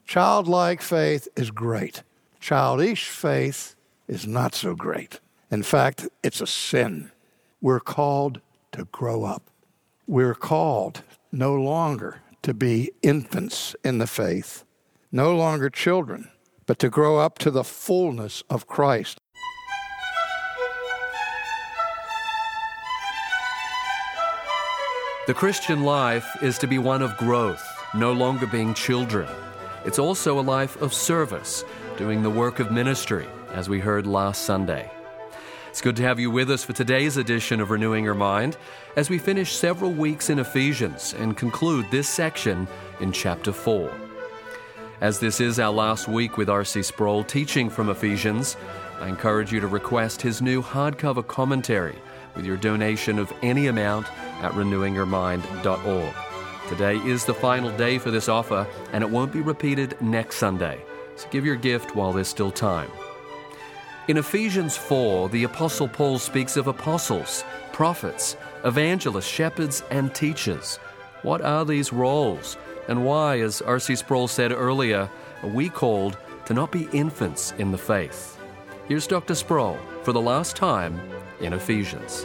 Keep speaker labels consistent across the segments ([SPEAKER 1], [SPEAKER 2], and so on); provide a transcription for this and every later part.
[SPEAKER 1] Childlike faith is great. Childish faith is not so great. In fact, it's a sin. We're called to grow up. We're called no longer to be infants in the faith, no longer children, but to grow up to the fullness of Christ.
[SPEAKER 2] The Christian life is to be one of growth, no longer being children. It's also a life of service, doing the work of ministry, as we heard last Sunday. It's good to have you with us for today's edition of Renewing Your Mind as we finish several weeks in Ephesians and conclude this section in chapter 4. As this is our last week with R.C. Sproul teaching from Ephesians, I encourage you to request his new hardcover commentary with your donation of any amount at renewingyourmind.org. Today is the final day for this offer, and it won't be repeated next Sunday, so give your gift while there's still time. In Ephesians 4, the Apostle Paul speaks of apostles, prophets, evangelists, shepherds, and teachers. What are these roles? And why, as R.C. Sproul said earlier, are we called to not be infants in the faith? Here's Dr. Sproul for the last time in Ephesians.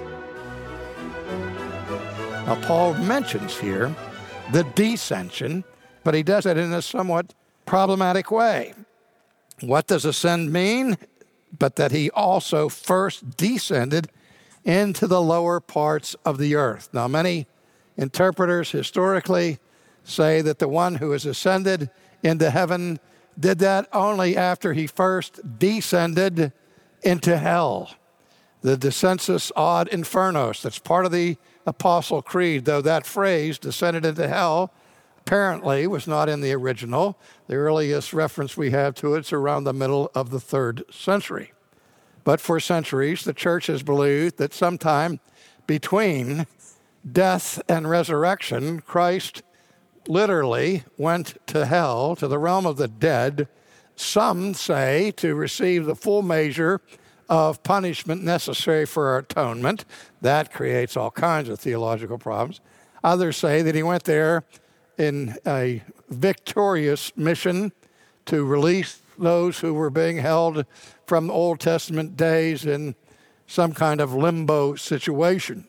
[SPEAKER 1] Now, Paul mentions here the descension, but he does it in a somewhat problematic way. What does ascend mean? But that he also first descended into the lower parts of the earth. Now, many interpreters historically say that the one who has ascended into heaven did that only after he first descended into hell. The descensus ad infernos, that's part of the Apostle Creed, though that phrase, descended into hell, apparently was not in the original. The earliest reference we have to it's around the middle of the 3rd century. But for centuries, the church has believed that sometime between death and resurrection, Christ literally went to hell, to the realm of the dead, some say to receive the full measure of punishment necessary for our atonement. That creates all kinds of theological problems. Others say that he went there in a victorious mission to release those who were being held from Old Testament days in some kind of limbo situation.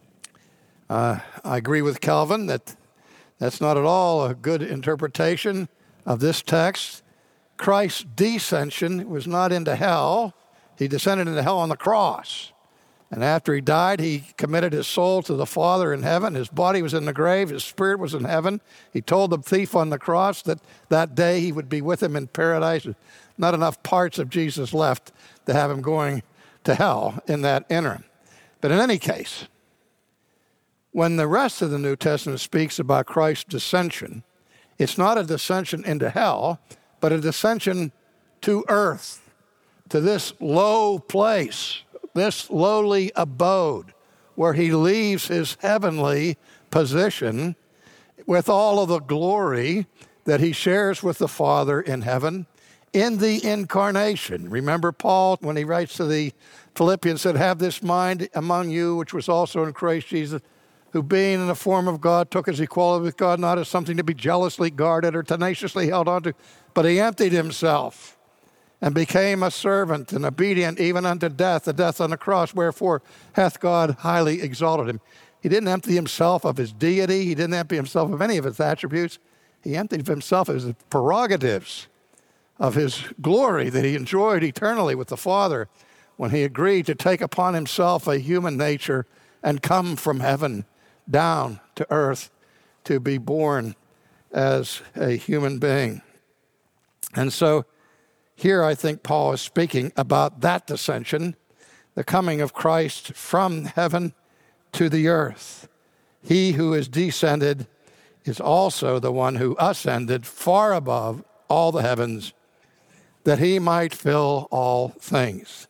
[SPEAKER 1] I agree with Calvin that that's not at all a good interpretation of this text. Christ's descension was not into hell. He descended into hell on the cross. And after he died, he committed his soul to the Father in heaven. His body was in the grave. His spirit was in heaven. He told the thief on the cross that that day he would be with him in paradise. Not enough parts of Jesus left to have him going to hell in that interim. But in any case, when the rest of the New Testament speaks about Christ's descension, it's not a descension into hell, but a descension to earth, to this low place, this lowly abode, where he leaves his heavenly position with all of the glory that he shares with the Father in heaven in the incarnation. Remember Paul, when he writes to the Philippians, said, "Have this mind among you, which was also in Christ Jesus, who being in the form of God, took his equality with God not as something to be jealously guarded or tenaciously held on to, but he emptied himself and became a servant and obedient even unto death, the death on the cross, wherefore hath God highly exalted him." He didn't empty himself of his deity. He didn't empty himself of any of his attributes. He emptied himself of his prerogatives, of his glory that he enjoyed eternally with the Father when he agreed to take upon himself a human nature and come from heaven down to earth to be born as a human being. And so here I think Paul is speaking about that descension, the coming of Christ from heaven to the earth. He who is descended is also the one who ascended far above all the heavens, that he might fill all things.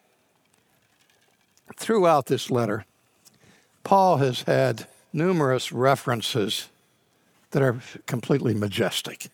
[SPEAKER 1] Throughout this letter, Paul has had numerous references that are completely majestic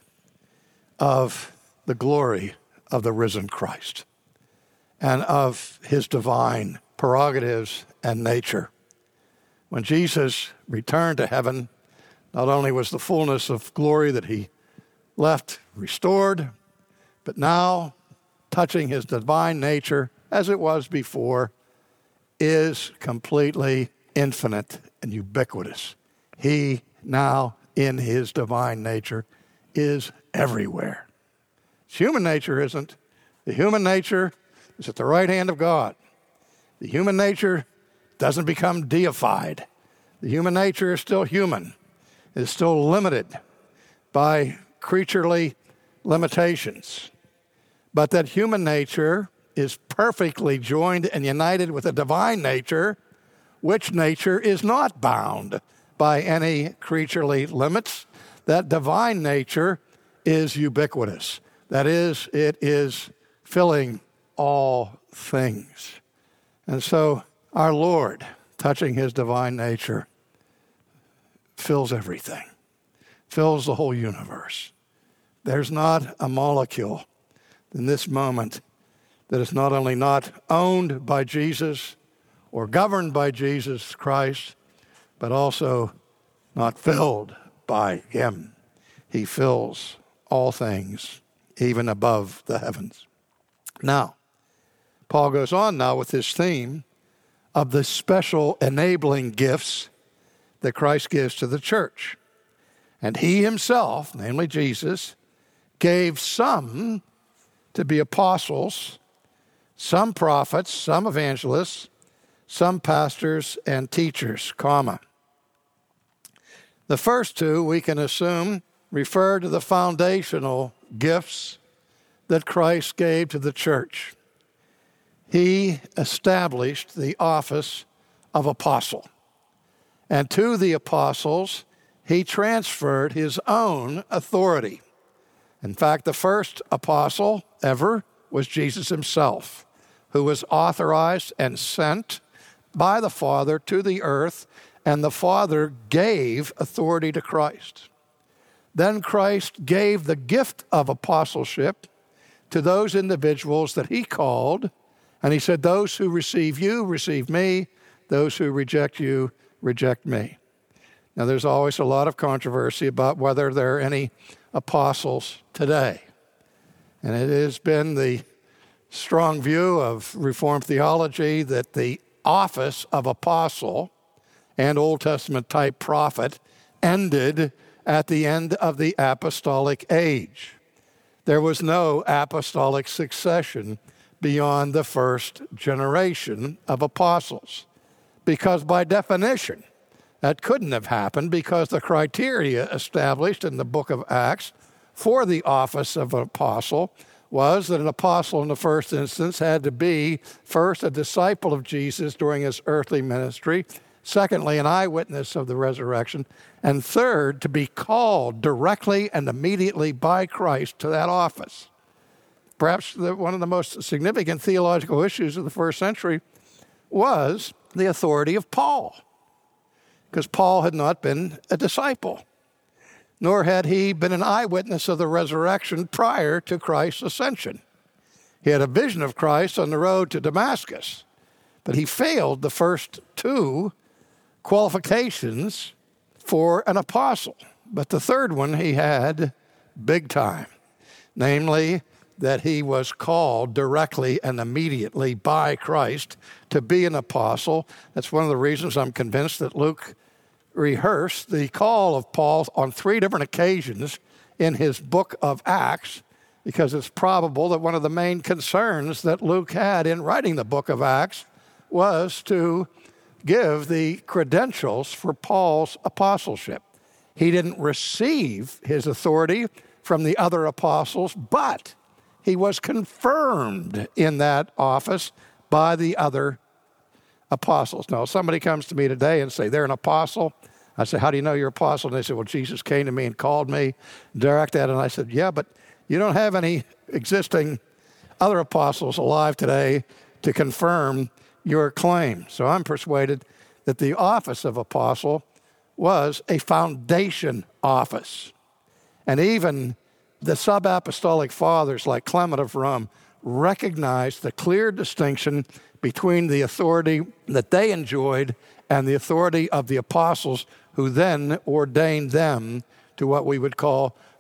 [SPEAKER 1] of the glory of the risen Christ and of his divine prerogatives and nature. When Jesus returned to heaven, not only was the fullness of glory that he left restored, but now touching his divine nature as it was before, is completely infinite and ubiquitous. He now, in his divine nature, is everywhere. His human nature isn't. The human nature is at the right hand of God. The human nature doesn't become deified. The human nature is still human. It is still limited by creaturely limitations. But that human nature is perfectly joined and united with a divine nature, which nature is not bound by any creaturely limits. That divine nature is ubiquitous. That is, it is filling all things. And so our Lord, touching his divine nature, fills everything, fills the whole universe. There's not a molecule in this moment that is not only not owned by Jesus or governed by Jesus Christ, but also not filled by him. He fills all things, even above the heavens. Now, Paul goes on now with this theme of the special enabling gifts that Christ gives to the church. And he himself, namely Jesus, gave some to be apostles, some prophets, some evangelists, some pastors and teachers, comma. The first two, we can assume, refer to the foundational gifts that Christ gave to the church. He established the office of apostle. And to the apostles, he transferred his own authority. In fact, the first apostle ever was Jesus himself, who was authorized and sent by the Father to the earth, and the Father gave authority to Christ. Then Christ gave the gift of apostleship to those individuals that he called, and he said, those who receive you, receive me. Those who reject you, reject me. Now, there's always a lot of controversy about whether there are any apostles today. And it has been the strong view of Reformed theology that the office of apostle and Old Testament type prophet ended at the end of the apostolic age. There was no apostolic succession beyond the first generation of apostles, because by definition, that couldn't have happened, because the criteria established in the book of Acts for the office of an apostle was that an apostle in the first instance had to be, first, a disciple of Jesus during his earthly ministry, secondly, an eyewitness of the resurrection, and third, to be called directly and immediately by Christ to that office. Perhaps one of the most significant theological issues of the first century was the authority of Paul, because Paul had not been a disciple, nor had he been an eyewitness of the resurrection prior to Christ's ascension. He had a vision of Christ on the road to Damascus, but he failed the first two qualifications for an apostle. But the third one he had big time, namely that he was called directly and immediately by Christ to be an apostle. That's one of the reasons I'm convinced that Luke rehearsed the call of Paul on 3 different occasions in his book of Acts, because it's probable that one of the main concerns that Luke had in writing the book of Acts was to give the credentials for Paul's apostleship. He didn't receive his authority from the other apostles, but he was confirmed in that office by the other apostles. Now, if somebody comes to me today and say they're an apostle, I say, how do you know you're an apostle? And they say, well, Jesus came to me and called me, directed that. And I said, yeah, but you don't have any existing other apostles alive today to confirm your claim. So I'm persuaded that the office of apostle was a foundation office. And even the sub-apostolic fathers like Clement of Rome recognized the clear distinction between the authority that they enjoyed and the authority of the apostles, who then ordained them to what we would call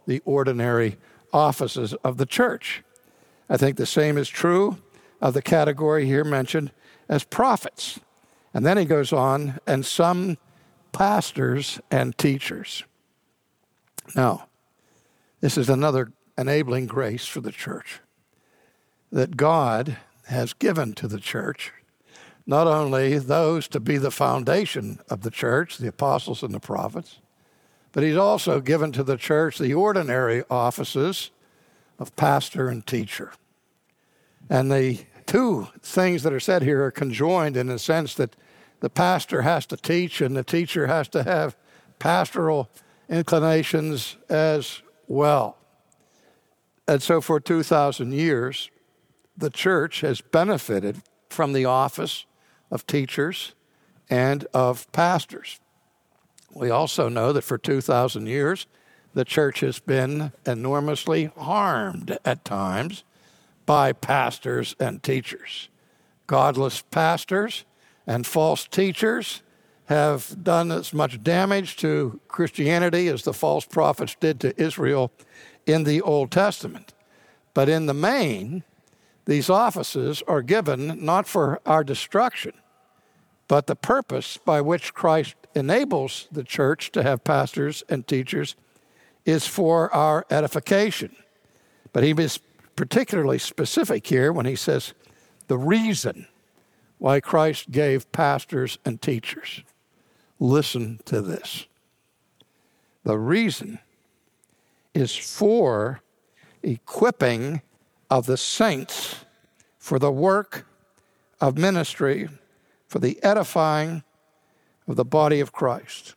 [SPEAKER 1] the ordinary offices of the church. I think the same is true of the category here mentioned as prophets. And then he goes on, and some pastors and teachers. Now, this is another enabling grace for the church, that God has given to the church not only those to be the foundation of the church, the apostles and the prophets, but he's also given to the church the ordinary offices of pastor and teacher. And the two things that are said here are conjoined in the sense that the pastor has to teach and the teacher has to have pastoral inclinations as well. And so for 2,000 years, the church has benefited from the office of teachers and of pastors. We also know that for 2,000 years, the church has been enormously harmed at times by pastors and teachers. Godless pastors and false teachers have done as much damage to Christianity as the false prophets did to Israel in the Old Testament. But in the main, these offices are given not for our destruction, but the purpose by which Christ enables the church to have pastors and teachers is for our edification. But he is particularly specific here when he says the reason why Christ gave pastors and teachers. Listen to this. The reason is for equipping of the saints for the work of ministry, for the edifying of the body of Christ.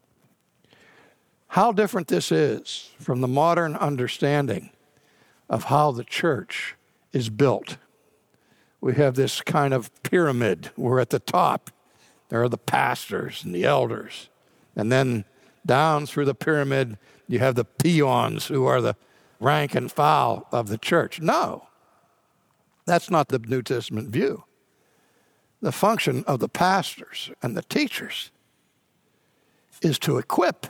[SPEAKER 1] How different this is from the modern understanding of how the church is built. We have this kind of pyramid. We're at the top. There are the pastors and the elders. And then down through the pyramid, you have the peons who are the rank and file of the church. No, that's not the New Testament view. The function of the pastors and the teachers is to equip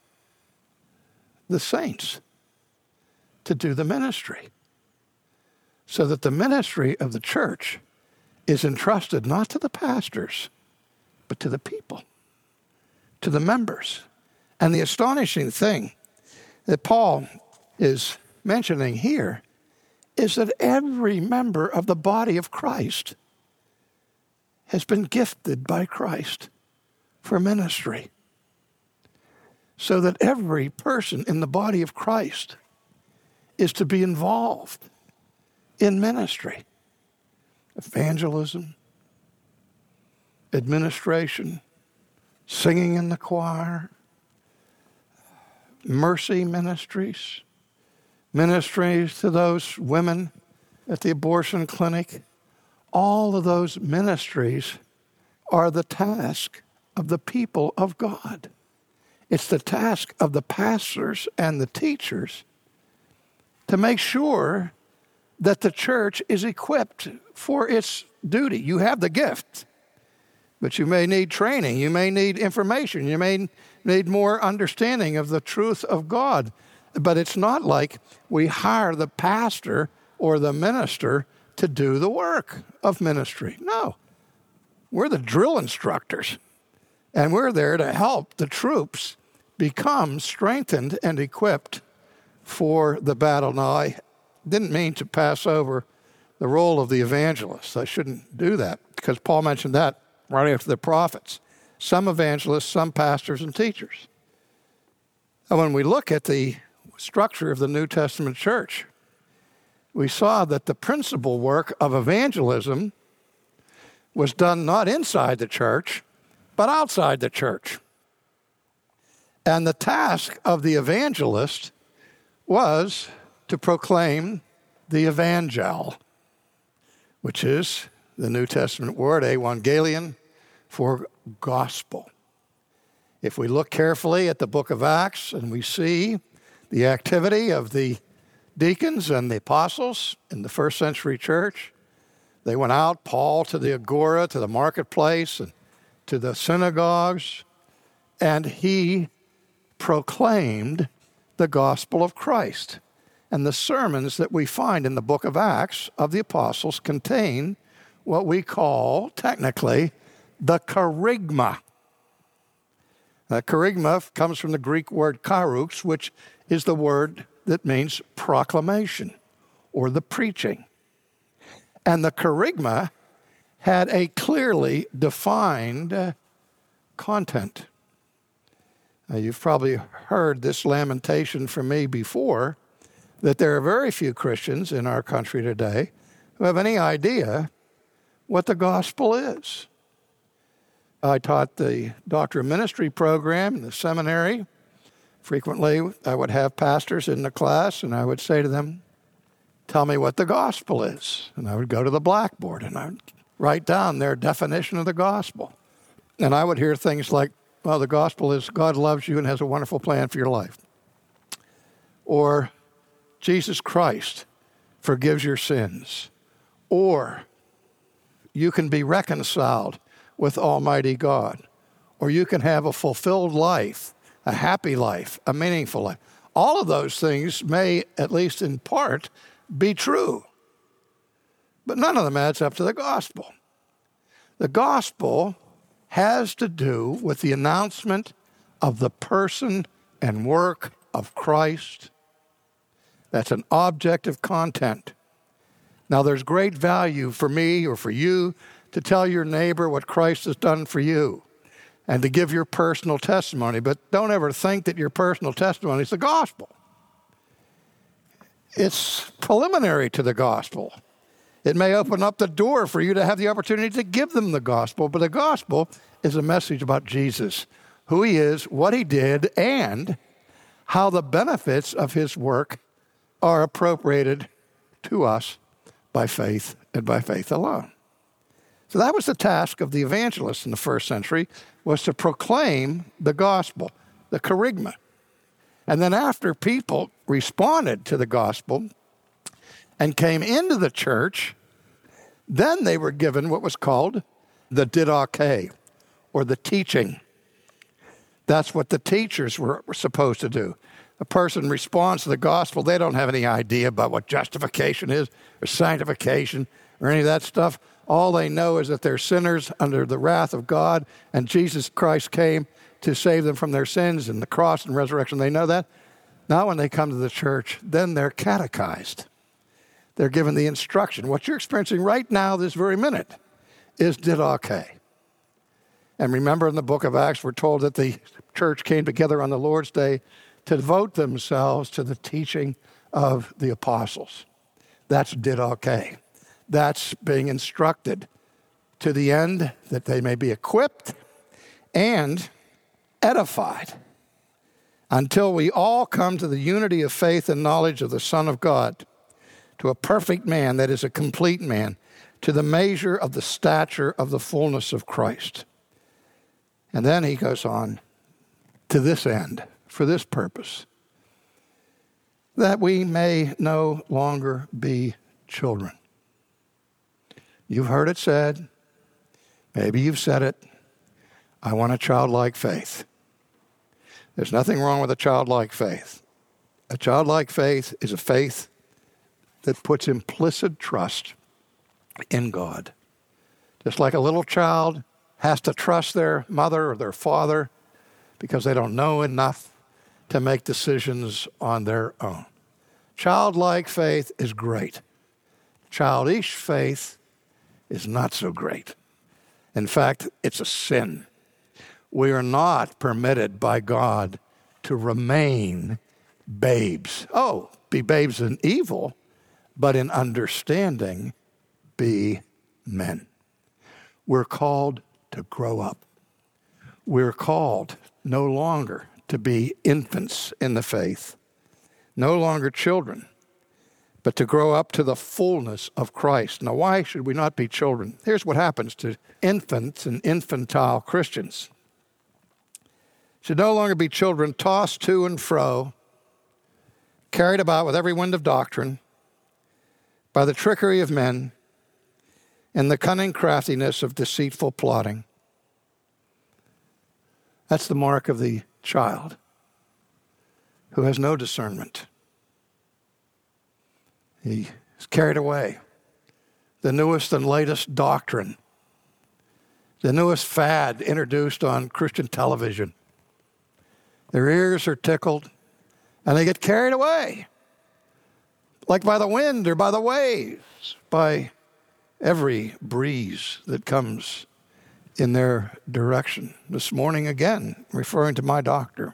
[SPEAKER 1] the saints to do the ministry, so that the ministry of the church is entrusted not to the pastors, but to the people, to the members. And the astonishing thing that Paul is mentioning here is that every member of the body of Christ has been gifted by Christ for ministry, so that every person in the body of Christ is to be involved in ministry, evangelism, administration, singing in the choir, mercy ministries, ministries to those women at the abortion clinic. All of those ministries are the task of the people of God. It's the task of the pastors and the teachers to make sure that the church is equipped for its duty. You have the gift, but you may need training. You may need information. You may need more understanding of the truth of God. But it's not like we hire the pastor or the minister to do the work of ministry. No, we're the drill instructors, and we're there to help the troops become strengthened and equipped for the battle. Now, I didn't mean to pass over the role of the evangelist. I shouldn't do that, because Paul mentioned that right after the prophets. Some evangelists, some pastors and teachers. And when we look at the structure of the New Testament church, we saw that the principal work of evangelism was done not inside the church, but outside the church. And the task of the evangelist was to proclaim the evangel, which is the New Testament word, evangelion, for gospel. If we look carefully at the book of Acts and we see the activity of the deacons and the apostles in the first century church, they went out, Paul, to the agora, to the marketplace, and to the synagogues, and he proclaimed the gospel of Christ. And the sermons that we find in the book of Acts of the apostles contain what we call, technically, the kerygma. Kerygma comes from the Greek word karux, which is the word that means proclamation or the preaching. And the kerygma had a clearly defined content. Now, you've probably heard this lamentation from me before, that there are very few Christians in our country today who have any idea what the gospel is. I taught the Doctor of Ministry program in the seminary. Frequently, I would have pastors in the class, and I would say to them, tell me what the gospel is. And I would go to the blackboard, and I would write down their definition of the gospel. And I would hear things like, well, the gospel is God loves you and has a wonderful plan for your life. Or Jesus Christ forgives your sins. Or you can be reconciled with Almighty God. Or you can have a fulfilled life, a happy life, a meaningful life. All of those things may, at least in part, be true. But none of them adds up to the gospel. The gospel has to do with the announcement of the person and work of Christ. That's an objective content. Now, there's great value for me or for you to tell your neighbor what Christ has done for you and to give your personal testimony, but don't ever think that your personal testimony is the gospel. It's preliminary to the gospel. It may open up the door for you to have the opportunity to give them the gospel, but the gospel is a message about Jesus, who he is, what he did, and how the benefits of his work are appropriated to us by faith and by faith alone. So that was the task of the evangelists in the first century, was to proclaim the gospel, the kerygma. And then after people responded to the gospel and came into the church, then they were given what was called the didache, or the teaching. That's what the teachers were supposed to do. A person responds to the gospel, they don't have any idea about what justification is or sanctification or any of that stuff. All they know is that they're sinners under the wrath of God, and Jesus Christ came to save them from their sins, and the cross and resurrection. They know that. Now when they come to the church, then they're catechized. They're given the instruction. What you're experiencing right now, this very minute, is didache. And remember, in the book of Acts, we're told that the church came together on the Lord's Day to devote themselves to the teaching of the apostles. That's didache. That's being instructed to the end that they may be equipped and edified until we all come to the unity of faith and knowledge of the Son of God, to a perfect man, that is a complete man, to the measure of the stature of the fullness of Christ. And then he goes on, to this end, for this purpose, that we may no longer be children. You've heard it said, maybe you've said it, I want a childlike faith. There's nothing wrong with a childlike faith. A childlike faith is a faith that puts implicit trust in God. Just like a little child has to trust their mother or their father because they don't know enough to make decisions on their own. Childlike faith is great. Childish faith is not so great. In fact, it's a sin. We are not permitted by God to remain babes. Oh, be babes in evil, but in understanding, be men. We're called to grow up. We're called no longer to be infants in the faith, no longer children, but to grow up to the fullness of Christ. Now, why should we not be children? Here's what happens to infants and infantile Christians. Should no longer be children tossed to and fro, carried about with every wind of doctrine, by the trickery of men and the cunning craftiness of deceitful plotting. That's the mark of the child. who has no discernment. He is carried away. The newest and latest doctrine, the newest fad introduced on Christian television. Their ears are tickled, and they get carried away, like by the wind or by the waves, by every breeze that comes in their direction. This morning, again, referring to my doctor,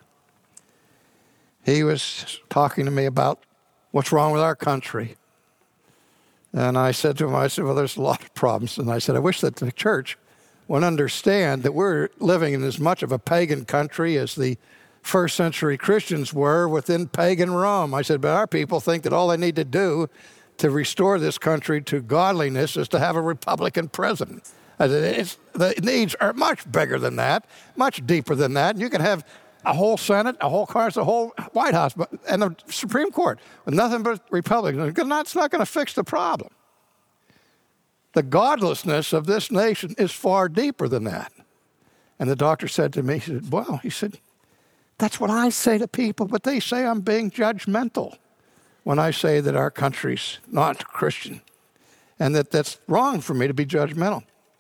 [SPEAKER 1] he was talking to me about what's wrong with our country. And I said to him, well, there's a lot of problems. And I said, I wish that the church would understand that we're living in as much of a pagan country as the first century Christians were within pagan Rome. I said, but our people think that all they need to do to restore this country to godliness is to have a Republican president. I said, the needs are much bigger than that, much deeper than that. And you can have a whole Senate, a whole Congress, a whole White House, and the Supreme Court with nothing but Republicans. It's not going to fix the problem. The godlessness of this nation is far deeper than that. And the doctor said to me, he said, that's what I say to people, but they say I'm being judgmental when I say that our country's not Christian and that's wrong for me to be judgmental.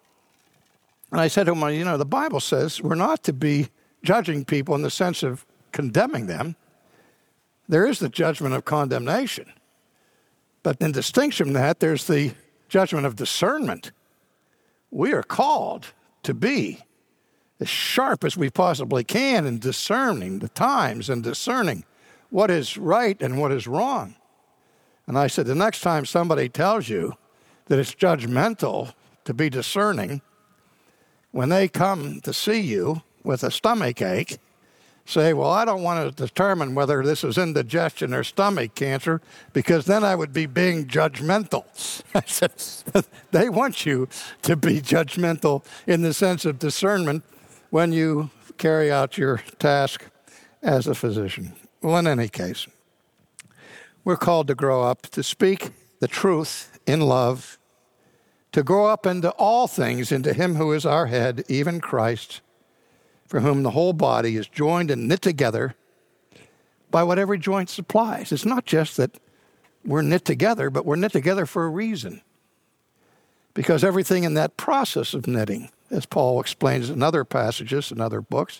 [SPEAKER 1] And I said to him, the Bible says we're not to be judging people in the sense of condemning them. There is the judgment of condemnation. But in distinction from that, there's the judgment of discernment. We are called to be as sharp as we possibly can in discerning the times and discerning what is right and what is wrong. And I said, the next time somebody tells you that it's judgmental to be discerning, when they come to see you with a stomach ache, say, well, I don't want to determine whether this is indigestion or stomach cancer, because then I would be being judgmental. I said, they want you to be judgmental in the sense of discernment when you carry out your task as a physician. Well, in any case, we're called to grow up, to speak the truth in love, to grow up into all things, into him who is our head, even Christ, for whom the whole body is joined and knit together by what every joint supplies. It's not just that we're knit together, but we're knit together for a reason. Because everything in that process of knitting, as Paul explains in other passages and other books,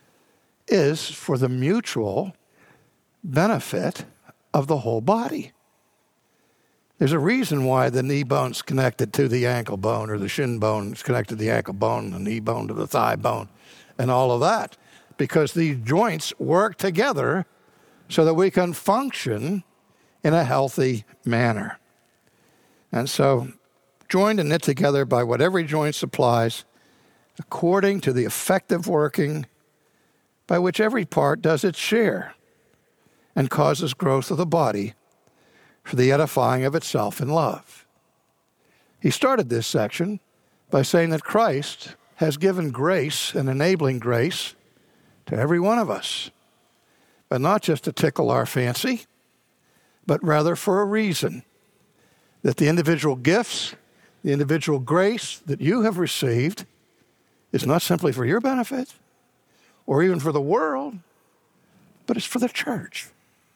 [SPEAKER 1] is for the mutual benefit of the whole body. There's a reason why the knee bone's connected to the ankle bone, or the shin bone is connected to the ankle bone, the knee bone to the thigh bone, and all of that. Because these joints work together so that we can function in a healthy manner. And so, joined and knit together by what every joint supplies, according to the effective working by which every part does its share and causes growth of the body for the edifying of itself in love. He started this section by saying that Christ has given grace and enabling grace to every one of us, but not just to tickle our fancy, but rather for a reason, that the individual gifts, the individual grace that you have received is not simply for your benefit or even for the world, but it's for the church.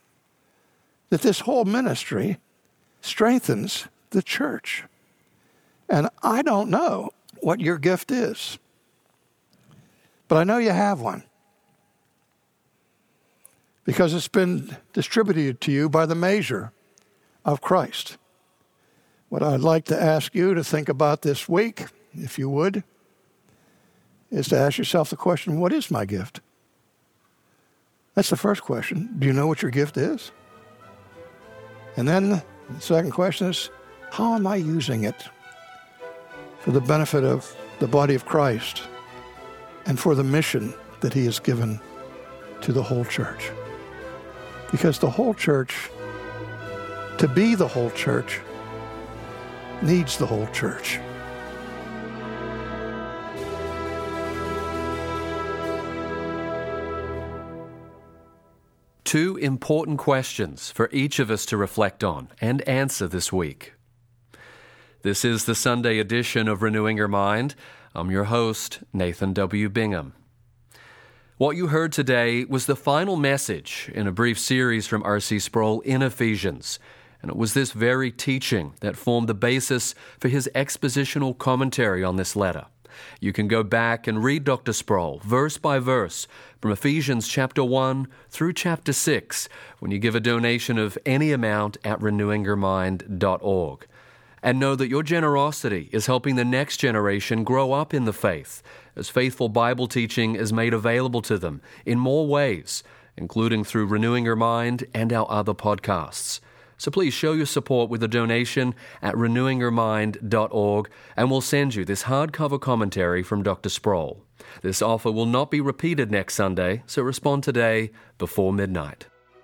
[SPEAKER 1] That this whole ministry strengthens the church. And I don't know what your gift is, but I know you have one, because it's been distributed to you by the measure of Christ. What I'd like to ask you to think about this week, if you would, is to ask yourself the question, what is my gift? That's the first question. Do you know what your gift is? And then the second question is, how am I using it for the benefit of the body of Christ and for the mission that he has given to the whole church? Because the whole church, to be the whole church, needs the whole church.
[SPEAKER 2] Two important questions for each of us to reflect on and answer this week. This is the Sunday edition of Renewing Your Mind. I'm your host, Nathan W. Bingham. What you heard today was the final message in a brief series from R.C. Sproul in Ephesians, and it was this very teaching that formed the basis for his expositional commentary on this letter. You can go back and read Dr. Sproul, verse by verse, from Ephesians chapter 1 through chapter 6, when you give a donation of any amount at renewingyourmind.org. And know that your generosity is helping the next generation grow up in the faith, as faithful Bible teaching is made available to them in more ways, including through Renewing Your Mind and our other podcasts. So please show your support with a donation at renewingyourmind.org, and we'll send you this hardcover commentary from Dr. Sproul. This offer will not be repeated next Sunday, so respond today before midnight.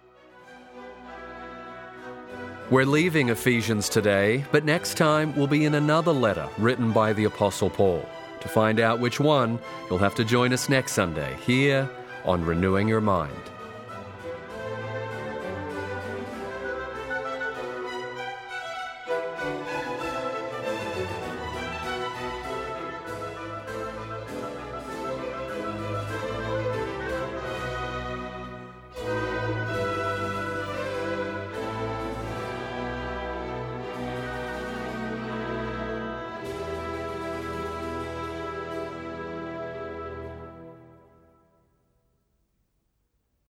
[SPEAKER 2] We're leaving Ephesians today, but next time we'll be in another letter written by the Apostle Paul. To find out which one, you'll have to join us next Sunday here on Renewing Your Mind.